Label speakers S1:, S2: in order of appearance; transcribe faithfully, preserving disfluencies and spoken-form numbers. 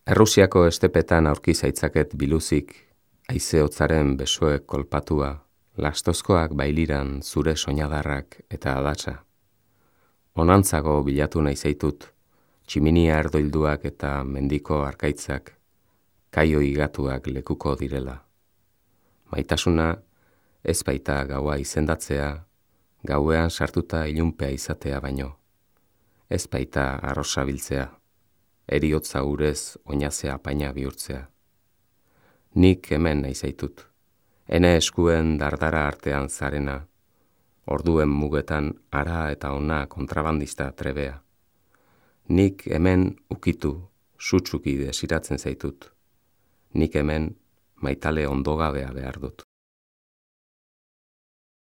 S1: Errusiako estepetan aurki zaitzaket biluzik, haize-hotzaren besoek kolpatua, lastozkoak bailiran zure soinadarrak eta adatsa. Onantzago bilatu nahi zaitut, tximinia erdoilduak eta mendiko arkaitzak, kaio higatuak lekuko direla. Maitasuna, ez baita gaua izendatzea, gauean sartuta ilunpea izatea baino. Ez baita arrosa biltzea, eriotza urez oinazea apaina bihurtzea. Nik hemen nahi zaitut, ene eskuen dardara artean zarena, orduen mugetan ara eta ona kontrabandista trebea. Nik hemen ukitu, sutsuki desiratzen zaitut. Nik hemen maitale ondogabea behar dut.